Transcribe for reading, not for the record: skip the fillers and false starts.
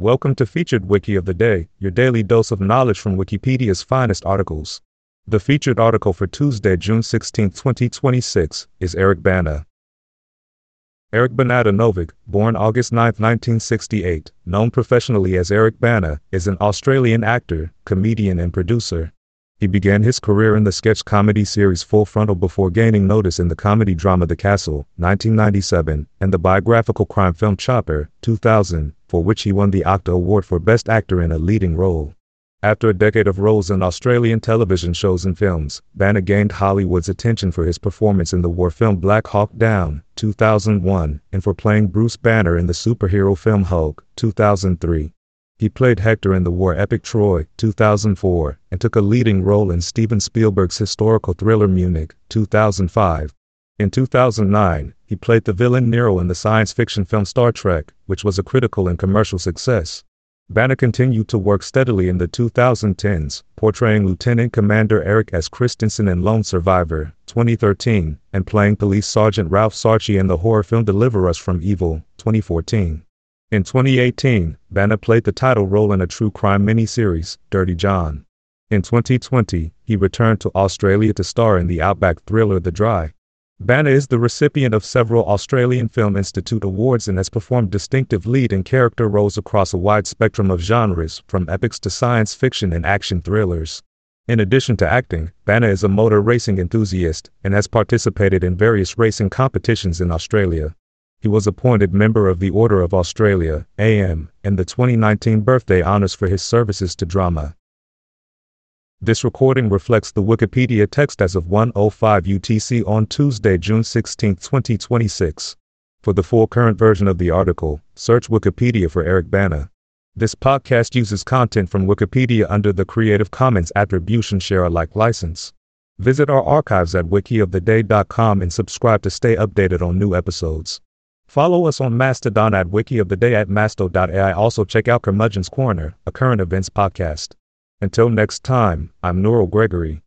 Welcome to Featured Wiki of the Day, your daily dose of knowledge from Wikipedia's finest articles. The featured article for Tuesday, June 16, 2026, is Eric Bana. Eric Banato-Novick, born August 9, 1968, known professionally as Eric Bana, is an Australian actor, comedian and producer. He began his career in the sketch comedy series Full Frontal before gaining notice in the comedy drama The Castle, 1997, and the biographical crime film Chopper, 2000, for which he won the OCTA Award for Best Actor in a Leading Role. After a decade of roles in Australian television shows and films, Bana gained Hollywood's attention for his performance in the war film Black Hawk Down, 2001, and for playing Bruce Banner in the superhero film Hulk, 2003. He played Hector in the war epic Troy, 2004, and took a leading role in Steven Spielberg's historical thriller Munich, 2005. In 2009, he played the villain Nero in the science fiction film Star Trek, which was a critical and commercial success. Bana continued to work steadily in the 2010s, portraying Lieutenant Commander Eric S. Christensen in Lone Survivor, 2013, and playing Police Sergeant Ralph Sarchie in the horror film Deliver Us from Evil, 2014. In 2018, Bana played the title role in a true crime miniseries, Dirty John. In 2020, he returned to Australia to star in the outback thriller The Dry. Bana is the recipient of several Australian Film Institute awards and has performed distinctive lead and character roles across a wide spectrum of genres, from epics to science fiction and action thrillers. In addition to acting, Bana is a motor racing enthusiast and has participated in various racing competitions in Australia. He was appointed member of the Order of Australia, AM, in the 2019 birthday honors for his services to drama. This recording reflects the Wikipedia text as of 1:05 UTC on Tuesday, June 16, 2026. For the full current version of the article, search Wikipedia for Eric Bana. This podcast uses content from Wikipedia under the Creative Commons Attribution Share Alike license. Visit our archives at wikioftheday.com and subscribe to stay updated on new episodes. Follow us on Mastodon at wikioftheday at masto.ai. Also check out Curmudgeon's Corner, a current events podcast. Until next time, I'm Nurul Gregory.